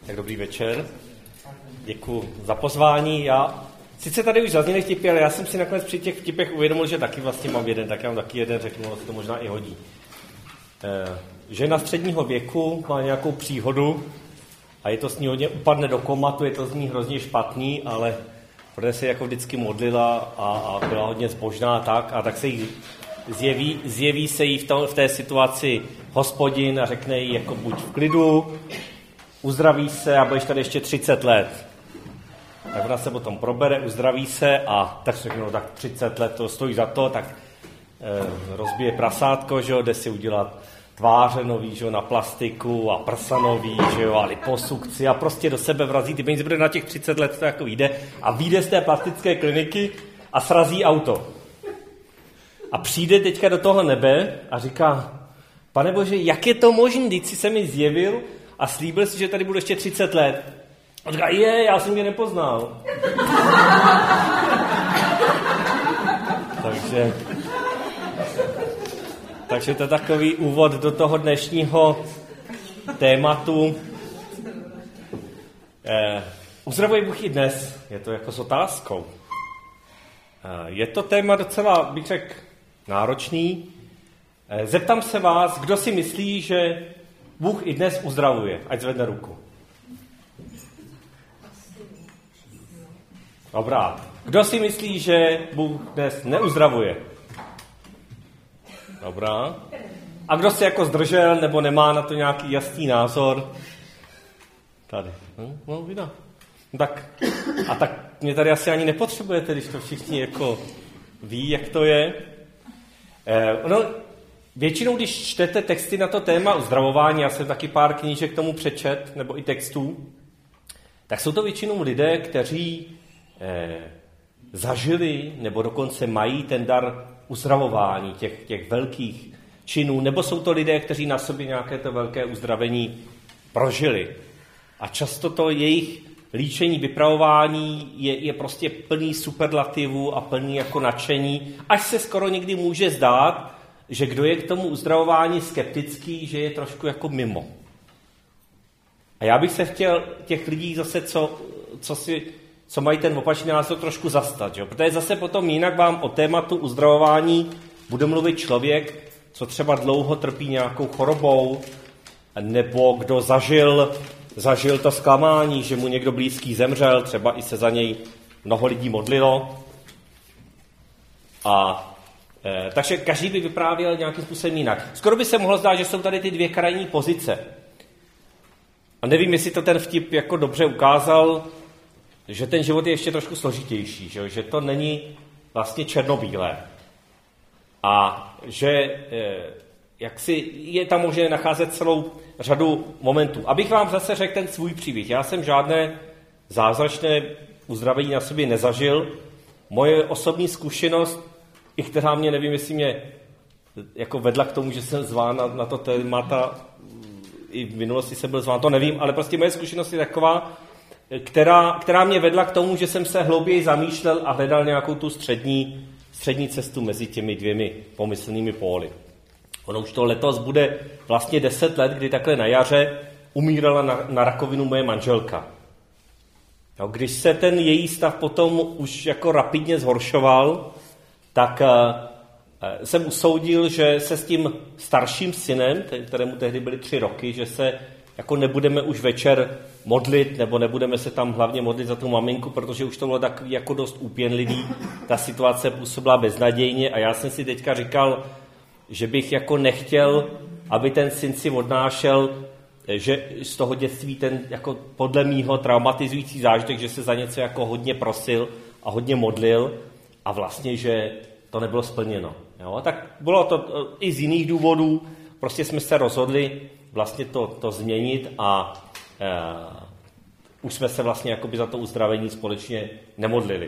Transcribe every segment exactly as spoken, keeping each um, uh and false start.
Tak dobrý večer. Děkuji za pozvání. Já, sice tady už zazněly vtipy, ale já jsem si nakonec při těch vtipech uvědomil, že taky vlastně mám jeden, tak já mám taky jeden, řeknu, že to možná i hodí. E, žena středního věku má nějakou příhodu a je to s ní hodně, upadne do komatu, je to z ní hrozně špatný, ale protože se jako vždycky modlila a, a byla hodně zbožná tak, a tak se jí zjeví, zjeví se jí v, to, v té situaci Hospodin a řekne jí jako buď v klidu, uzdraví se a budeš tady ještě třicet let. Tak ona se potom probere, uzdraví se a tak řekne, no tak třicet let to stojí za to, tak eh, rozbije prasátko, že jo, jde si udělat tváře nový, že jo, na plastiku a prsa nový, že jo, a liposukci a prostě do sebe vrazí ty peníze, bude na těch třicet let to jako vyjde a vyjde z té plastické kliniky a srazí auto. A přijde teďka do toho nebe a říká, Pane Bože, jak je to možné, když jsi se mi zjevil a slíbil si, že tady budu ještě třicet let. A říká, je, já jsem tě nepoznal. takže, takže to je takový úvod do toho dnešního tématu. Eh, uzdravuje Bůh i dnes, je to jako s otázkou. Eh, je to téma docela, bych řekl, náročný. Eh, zeptám se vás, kdo si myslí, že Bůh i dnes uzdravuje, ať zvedne ruku. Dobrá. Kdo si myslí, že Bůh dnes neuzdravuje? Dobrá. A kdo se jako zdržel, nebo nemá na to nějaký jasný názor? Tady. Hm? No, vidá. Tak. A tak mě tady asi ani nepotřebujete, když to všichni jako ví, jak to je. Eh, no, většinou, když čtete texty na to téma uzdravování, já jsem taky pár knížek k tomu přečet, nebo i textů, tak jsou to většinou lidé, kteří eh, zažili, nebo dokonce mají ten dar uzdravování těch, těch velkých činů, nebo jsou to lidé, kteří na sobě nějaké to velké uzdravení prožili. A často to jejich líčení, vypravování je, je prostě plný superlativů a plný jako nadšení, až se skoro někdy může zdát, že kdo je k tomu uzdravování skeptický, že je trošku jako mimo. A já bych se chtěl těch lidí zase, co, co, si, co mají ten opačný názor, trošku zastat. Jo? Protože zase potom jinak vám o tématu uzdravování bude mluvit člověk, co třeba dlouho trpí nějakou chorobou, nebo kdo zažil, zažil to zklamání, že mu někdo blízký zemřel, třeba i se za něj mnoho lidí modlilo. A Eh, takže každý by vyprávěl nějakým způsobem jinak. Skoro by se mohlo zdát, že jsou tady ty dvě krajní pozice. A nevím, jestli to ten vtip jako dobře ukázal, že ten život je ještě trošku složitější, že, že to není vlastně černobílé. A že eh, jak si je tam možné nacházet celou řadu momentů. Abych vám zase řekl ten svůj příběh. Já jsem žádné zázračné uzdravení na sobě nezažil. Moje osobní zkušenost, i která mě, nevím, jestli mě jako vedla k tomu, že jsem zván na, na to témata, i v minulosti jsem byl zván, to nevím, ale prostě moje zkušenost je taková, která, která mě vedla k tomu, že jsem se hlouběji zamýšlel a hledal nějakou tu střední, střední cestu mezi těmi dvěmi pomyslnými póly. Ono už to letos bude vlastně deset let, kdy takhle na jaře umírala na, na rakovinu moje manželka. No, když se ten její stav potom už jako rapidně zhoršoval, tak uh, jsem usoudil, že se s tím starším synem, kterému tehdy byly tři roky, že se jako nebudeme už večer modlit, nebo nebudeme se tam hlavně modlit za tu maminku, protože už to bylo takový jako dost úpěnlivý, ta situace působila beznadějně a já jsem si teďka říkal, že bych jako nechtěl, aby ten syn si odnášel, že z toho dětství ten jako podle mýho traumatizující zážitek, že se za něco jako hodně prosil a hodně modlil, a vlastně, že to nebylo splněno. Jo? Tak bylo to i z jiných důvodů, prostě jsme se rozhodli vlastně to, to změnit a e, už jsme se vlastně jakoby za to uzdravení společně nemodlili.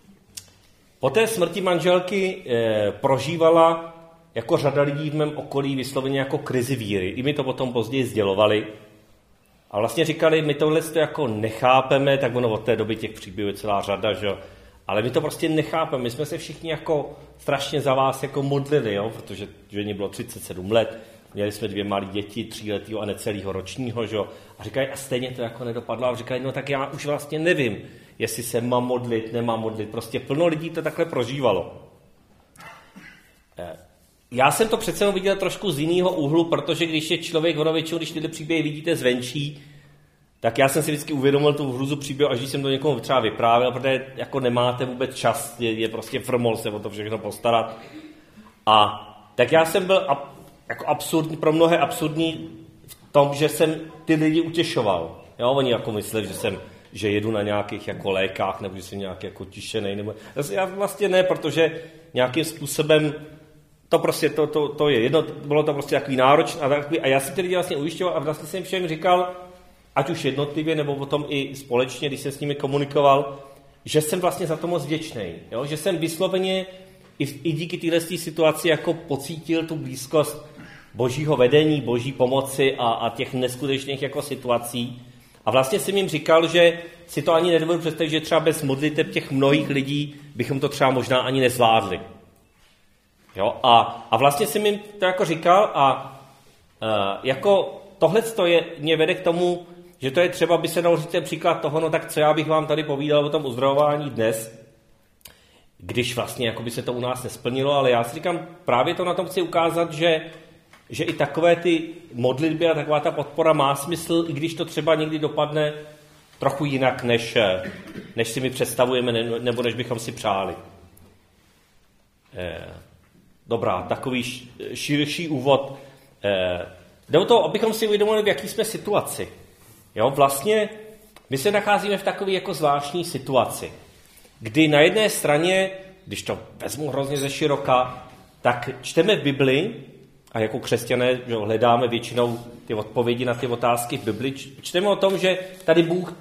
Po té smrti manželky e, prožívala jako řada lidí v mém okolí vysloveně jako krizi víry. I mi to potom později sdělovali. A vlastně říkali, my tohle to jako nechápeme, tak ono od té doby těch příběhů je celá řada, že ale my to prostě nechápeme. My jsme se všichni jako strašně za vás jako modlili, jo? Protože ženě bylo třicet sedm let, měli jsme dvě malé děti, tříletýho a necelého ročního, že? A říkají, a stejně to jako nedopadlo. A říkají, no tak já už vlastně nevím, jestli se mám modlit, nemám modlit. Prostě plno lidí to takhle prožívalo. Já jsem to přece viděl trošku z jiného úhlu, protože když je člověk většinou, když tyhle příběhy vidíte zvenčí, tak já jsem si vždycky uvědomil tu hruzu příběhu, až když jsem to někomu třeba vyprávěl, protože jako nemáte vůbec čas, je, je prostě frmol se o to všechno postarat. A tak já jsem byl ab, jako absurdní, pro mnohé absurdní v tom, že jsem ty lidi utěšoval. Jo, oni jako mysleli, že jsem, že jedu na nějakých jako lékách, nebo že jsem nějaký jako tišenej, nebo já vlastně ne, protože nějakým způsobem to prostě, to, to, to je jedno, bylo to prostě takový náročné a takový, a já si ty lidi vlastně ujišťoval a vlastně jsem všem říkal, ať už jednotlivě, nebo potom i společně, když jsem s nimi komunikoval, že jsem vlastně za to moc vděčnej, jo? Že jsem vysloveně i, i díky téhle situaci jako pocítil tu blízkost božího vedení, boží pomoci a, a těch neskutečných jako situací. A vlastně jsem jim říkal, že si to ani nedovedu představit, že třeba bez modliteb těch mnohých lidí bychom to třeba možná ani nezvládli. Jo? A, a vlastně jsem jim to jako říkal a uh, jako tohle je, mě vede k tomu, že to je třeba, by se dalo říct ten příklad toho, no tak co já bych vám tady povídal o tom uzdravování dnes, když vlastně jako by se to u nás nesplnilo, ale já si říkám, právě to na tom chci ukázat, že, že i takové ty modlitby a taková ta podpora má smysl, i když to třeba někdy dopadne trochu jinak, než, než si my představujeme, nebo než bychom si přáli. Dobrá, takový širší úvod. Jde o to, abychom si uvědomili, v jaký jsme situaci. Jo, vlastně my se nacházíme v takové jako zvláštní situaci, kdy na jedné straně, když to vezmu hrozně ze široka, tak čteme v Bibli, a jako křesťané že hledáme většinou ty odpovědi na ty otázky v Bibli, čteme o tom, že tady Bůh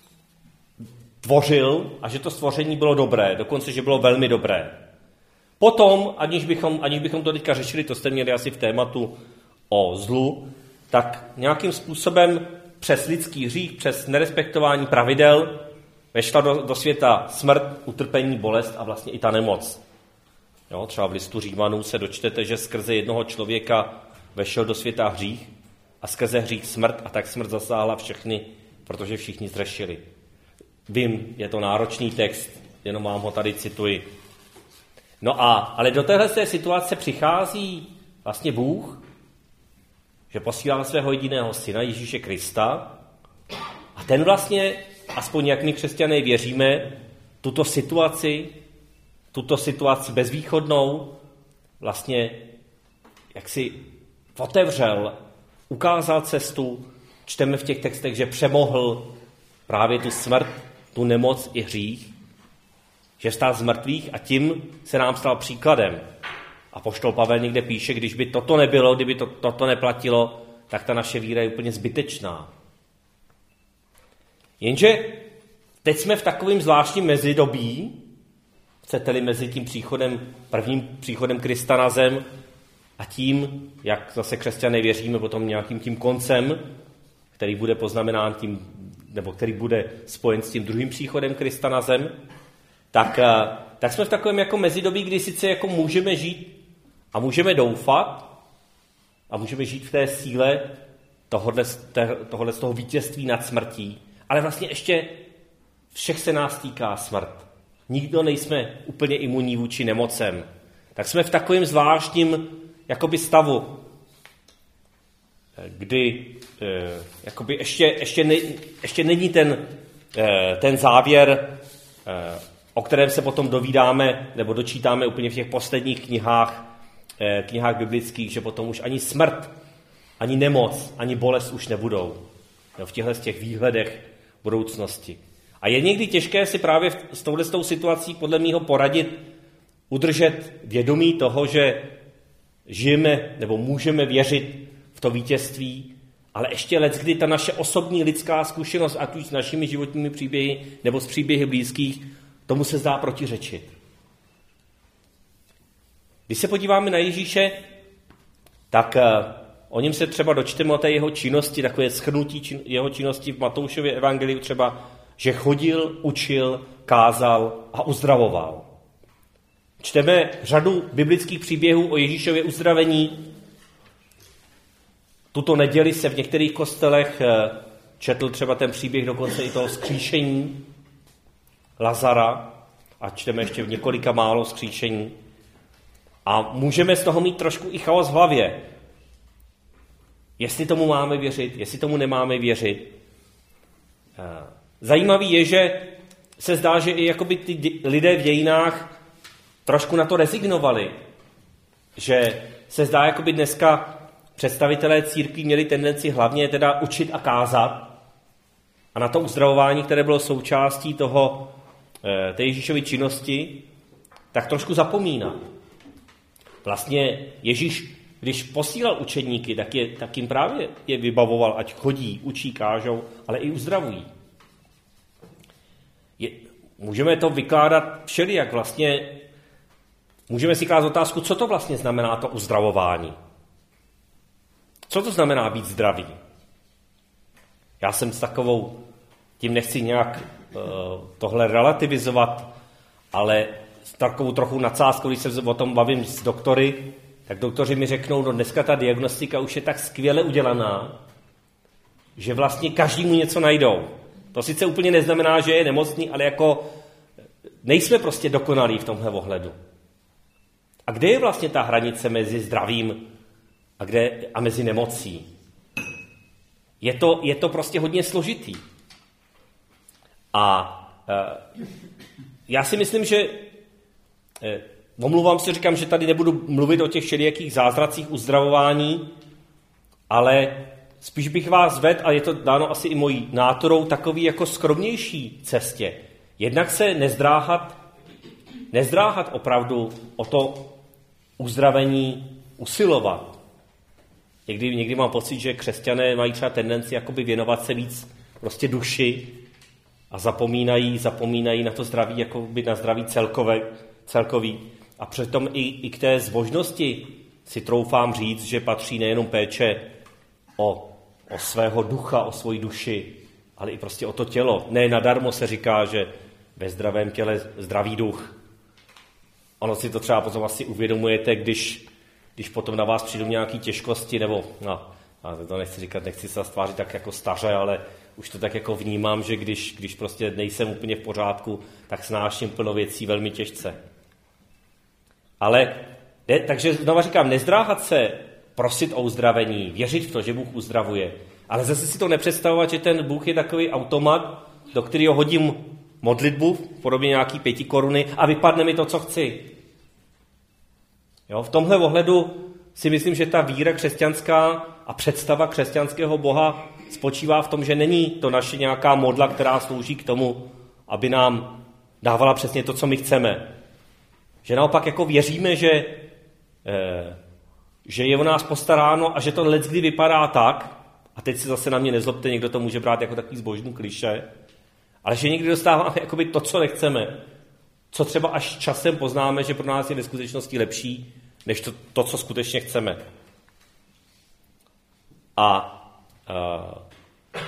tvořil a že to stvoření bylo dobré, dokonce, že bylo velmi dobré. Potom, aniž bychom, aniž bychom to teďka řešili, to jste měli asi v tématu o zlu, tak nějakým způsobem přes lidský hřích, přes nerespektování pravidel vešla do, do světa smrt, utrpení, bolest a vlastně i ta nemoc. Jo, třeba v listu Římanů se dočtete, že skrze jednoho člověka vešel do světa hřích a skrze hřích smrt a tak smrt zasáhla všechny, protože všichni zřešili. Vím, je to náročný text, jenom vám ho tady cituji. No a, ale do téhle situace přichází vlastně Bůh, že posílá svého jediného syna Ježíše Krista a ten vlastně, aspoň jak my křesťané věříme, tuto situaci, tuto situaci bezvýchodnou vlastně jak si otevřel, ukázal cestu, čteme v těch textech, že přemohl právě tu smrt, tu nemoc i hřích, že vstal z mrtvých a tím se nám stal příkladem. Apoštol Pavel někde píše, když by toto nebylo, kdyby to, toto neplatilo, tak ta naše víra je úplně zbytečná. Jenže teď jsme v takovém zvláštním mezidobí, chcete-li mezi tím příchodem, prvním příchodem Krista na zem a tím, jak zase křesťané věříme, potom nějakým tím koncem, který bude poznamenán tím, nebo který bude spojen s tím druhým příchodem Krista na zem, tak, tak jsme v takovém jako mezidobí, kdy sice jako můžeme žít a můžeme doufat a můžeme žít v té síle tohohle, tohohle z toho vítězství nad smrtí, ale vlastně ještě všech se nás týká smrt. Nikdo nejsme úplně imunní vůči nemocem. Tak jsme v takovém zvláštním jakoby stavu, kdy eh, jakoby ještě, ještě, ne, ještě není ten, eh, ten závěr, eh, o kterém se potom dovídáme nebo dočítáme úplně v těch posledních knihách, eh, knihách biblických, že potom už ani smrt, ani nemoc, ani bolest už nebudou. No, v těchto z těch výhledech budoucnosti. A je někdy těžké si právě s touhletou situací podle mýho poradit, udržet vědomí toho, že žijeme nebo můžeme věřit v to vítězství, ale ještě leckdy ta naše osobní lidská zkušenost, ať už s našimi životními příběhy nebo s příběhy blízkých, tomu se zdá protiřečit. Když se podíváme na Ježíše, tak o něm se třeba dočteme o té jeho činnosti, takové shrnutí čin, jeho činnosti v Matoušově evangeliu třeba, že chodil, učil, kázal a uzdravoval. Čteme řadu biblických příběhů o Ježíšově uzdravení, Tuto neděli se v některých kostelech četl třeba ten příběh dokonce i toho vzkříšení Lazara a čteme ještě v několika málo vzkříšení. A můžeme z toho mít trošku i chaos v hlavě. Jestli tomu máme věřit, jestli tomu nemáme věřit. Zajímavý je, že se zdá, že i jakoby ty lidé v dějinách trošku na to rezignovali. Že se zdá, jakoby dneska představitelé církví měli tendenci hlavně teda učit a kázat. A na to uzdravování, které bylo součástí toho, té Ježíšovy činnosti, tak trošku zapomínat. Vlastně Ježíš, když posílal učedníky, tak, je, tak jim právě je vybavoval, ať chodí, učí, kážou, ale i uzdravují. Je, můžeme to vykládat všelijak vlastně. Můžeme si klást otázku, co to vlastně znamená to uzdravování. Co to znamená být zdravý? Já jsem s takovou, tím nechci nějak uh, tohle relativizovat, ale s takovou trochu nadsázkou, když se o tom bavím s doktory, tak doktoři mi řeknou, no dneska ta diagnostika už je tak skvěle udělaná, že vlastně každému něco najdou. To sice úplně neznamená, že je nemocný, ale jako nejsme prostě dokonalí v tomhle ohledu. A kde je vlastně ta hranice mezi zdravím a, kde, a mezi nemocí? Je to, je to prostě hodně složitý. A e, já si myslím, že e, omluvám se, říkám, že tady nebudu mluvit o těch všelijakých zázracích uzdravování, ale spíš bych vás vedl, a je to dáno asi i mojí nátorou, takový jako skromnější cestě. Jednak se nezdráhat, nezdráhat opravdu o to uzdravení usilovat. Někdy, někdy mám pocit, že křesťané mají třeba tendenci jakoby věnovat se víc prostě duši a zapomínají, zapomínají na to zdraví, jakoby na zdraví celkové, celkový. A přitom i, i k té zbožnosti si troufám říct, že patří nejenom péče o, o svého ducha, o svoji duši, ale i prostě o to tělo. Ne nadarmo se říká, že ve zdravém těle zdravý duch. Ono si to třeba potom asi uvědomujete, když, když potom na vás přijdou nějaké těžkosti, nebo, no, to nechci říkat, nechci se stvářit tak jako staře, ale už to tak jako vnímám, že když, když prostě nejsem úplně v pořádku, tak snáším plno věcí velmi těžce. Ale, ne, takže znova říkám, nezdráhat se, prosit o uzdravení, věřit v to, že Bůh uzdravuje, ale zase si to nepředstavovat, že ten Bůh je takový automat, do kterého hodím modlitbu v podobě nějaký pěti koruny a vypadne mi to, co chci. Jo, v tomhle ohledu si myslím, že ta víra křesťanská a představa křesťanského Boha spočívá v tom, že není to naše nějaká modla, která slouží k tomu, aby nám dávala přesně to, co my chceme. Že naopak jako věříme, že, eh, že je o nás postaráno a že to leckdy vypadá tak, a teď se zase na mě nezlobte, někdo to může brát jako takový zbožný klišé, ale že někdy dostáváme jakoby to, co nechceme, co třeba až časem poznáme, že pro nás je ve skutečnosti lepší, než to, to co skutečně chceme. A uh,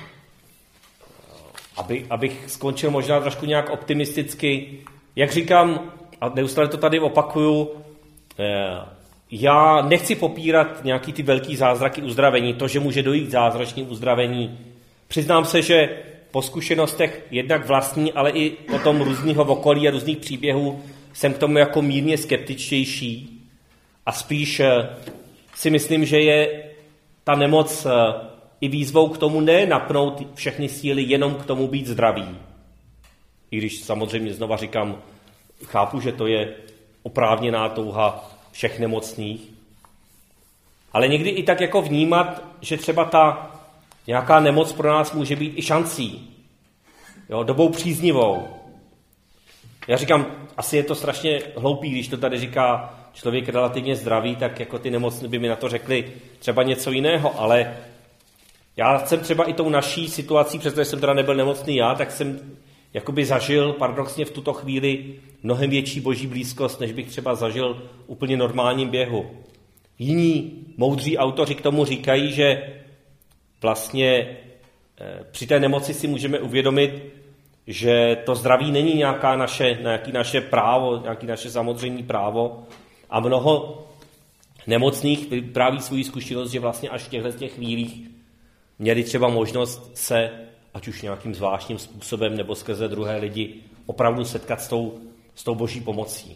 aby, abych skončil možná trošku nějak optimisticky, jak říkám, a neustále to tady opakuju, uh, já nechci popírat nějaký ty velký zázraky uzdravení, to, že může dojít k zázračným uzdravení. Přiznám se, že po zkušenostech jednak vlastní, ale i potom různýho okolí a různých příběhů jsem k tomu jako mírně skeptičtější a spíš si myslím, že je ta nemoc i výzvou k tomu ne napnout všechny síly jenom k tomu být zdravý. I když samozřejmě znova říkám, chápu, že to je oprávněná touha všech nemocných, ale někdy i tak jako vnímat, že třeba ta nějaká nemoc pro nás může být i šancí, jo, dobou příznivou. Já říkám, asi je to strašně hloupý, když to tady říká člověk relativně zdravý, tak jako ty nemocní by mi na to řekli třeba něco jiného, ale já jsem třeba i tou naší situací, přestože jsem teda nebyl nemocný já, tak jsem jakoby zažil paradoxně v tuto chvíli mnohem větší boží blízkost, než bych třeba zažil úplně normálním běhu. Jiní moudří autoři k tomu říkají, že vlastně při té nemoci si můžeme uvědomit, že to zdraví není nějaká naše, nějaký naše právo, nějaký naše samozřejmé právo a mnoho nemocných vypráví svou zkušenost, že vlastně až v těchto těch chvílích měli třeba možnost se, ať už nějakým zvláštním způsobem nebo skrze druhé lidi, opravdu setkat s tou, s tou boží pomocí.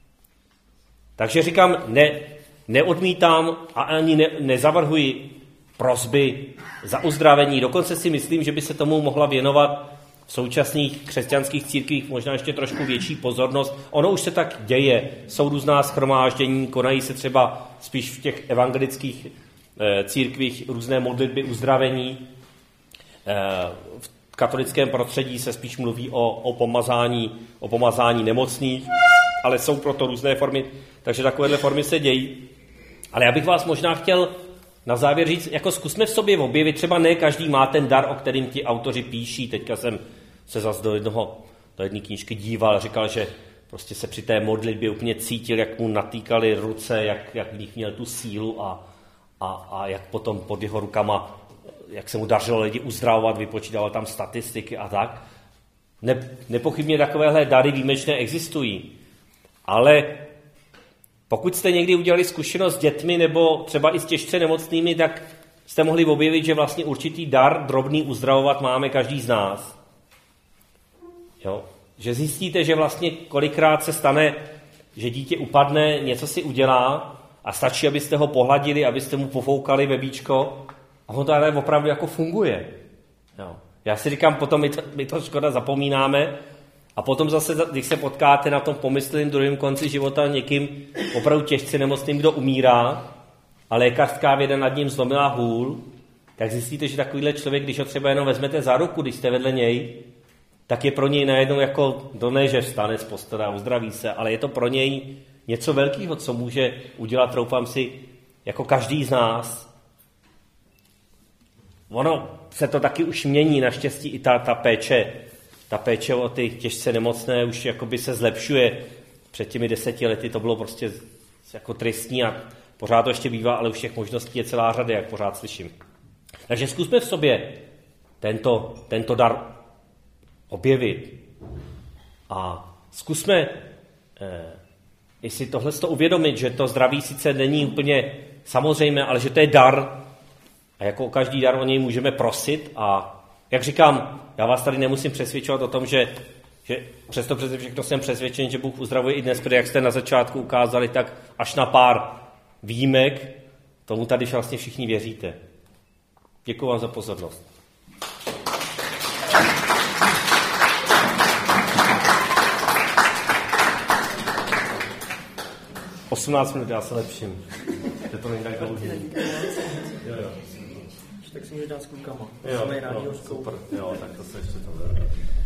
Takže říkám, ne, neodmítám a ani ne, nezavrhuji prosby za uzdravení. Dokonce si myslím, že by se tomu mohla věnovat v současných křesťanských církvích možná ještě trošku větší pozornost. Ono už se tak děje. Jsou různá shromáždění, konají se třeba spíš v těch evangelických e, církvích různé modlitby uzdravení. E, v katolickém prostředí se spíš mluví o, o, pomazání, o pomazání nemocných, ale jsou proto různé formy, takže takovéhle formy se dějí. Ale já bych vás možná chtěl na závěr říct, jako zkusme v sobě objevit, třeba ne každý má ten dar, o kterým ti autoři píší. Teďka jsem se zase do jednoho, do jedné knížky díval, říkal, že prostě se při té modlitbě úplně cítil, jak mu natýkaly ruce, jak, jak v nich měl tu sílu a, a, a jak potom pod jeho rukama, jak se mu dařilo lidi uzdravovat, vypočítal tam statistiky a tak. Ne, nepochybně takovéhle dary výjimečné existují, ale pokud jste někdy udělali zkušenost s dětmi nebo třeba i s těžce nemocnými, tak jste mohli objevit, že vlastně určitý dar drobný uzdravovat máme každý z nás. Jo? Že zjistíte, že vlastně kolikrát se stane, že dítě upadne, něco si udělá a stačí, abyste ho pohladili, abyste mu pofoukali bebíčko a on to ale opravdu jako funguje. Jo? Já si říkám, potom my to, my to škoda zapomínáme a potom zase, když se potkáte na tom pomyslném druhém konci života někým opravdu těžce nemocným, kdo umírá a lékařská věda nad ním zlomila hůl, tak zjistíte, že takovýhle člověk, když ho třeba jenom vezmete za ruku, když jste vedle něj, tak je pro něj najednou jako, do ne, že vstane z postele a uzdraví se, ale je to pro něj něco velkého, co může udělat, troufám si, jako každý z nás. Ono se to taky už mění, naštěstí i ta, ta péče, ta péče o ty těžce nemocné už jakoby se zlepšuje. Před těmi deseti lety to bylo prostě jako tristní a pořád to ještě bývá, ale už těch možností je celá řada, jak pořád slyším. Takže zkusme v sobě tento, tento dar objevit a zkusme eh, jestli tohle to uvědomit, že to zdraví sice není úplně samozřejmé, ale že to je dar a jako každý dar o něj můžeme prosit a jak říkám, já vás tady nemusím přesvědčovat o tom, že, že přesto přes všechno jsem přesvědčen, že Bůh uzdravuje i dnes, protože jak jste na začátku ukázali, tak až na pár výjimek, tomu tady vlastně všichni věříte. Děkuji vám za pozornost. osmnáct minut, já se lepším. Je to není tak dlouhý. Jo, jo. Tak si můžeš dát s klukama. Jo, jo, super. Jo, tak to se ještě to